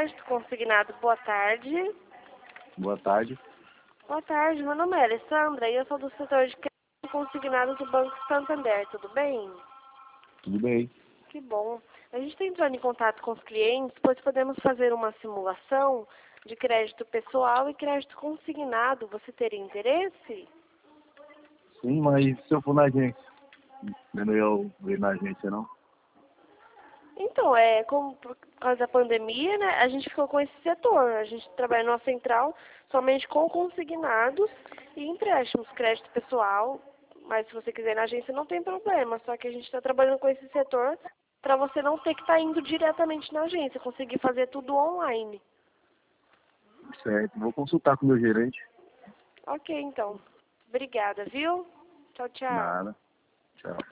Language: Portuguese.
Crédito Consignado, boa tarde. Boa tarde. Boa tarde, meu nome é Alessandra e eu sou do setor de crédito consignado do Banco Santander, tudo bem? Tudo bem? Que bom. A gente está entrando em contato com os clientes, pois podemos fazer uma simulação de crédito pessoal e crédito consignado. Você teria interesse? Sim, mas se eu for na agência? Não eu ir na agência, não? Então, como por causa da pandemia, né, a gente ficou com esse setor. A gente trabalha numa central somente com consignados e empréstimos, crédito pessoal. Mas se você quiser ir na agência, não tem problema. Só que a gente está trabalhando com esse setor para você não ter que estar indo diretamente na agência, conseguir fazer tudo online. Certo. Vou consultar com o meu gerente. Ok, então. Obrigada, viu? Tchau, tchau. Nada. Tchau.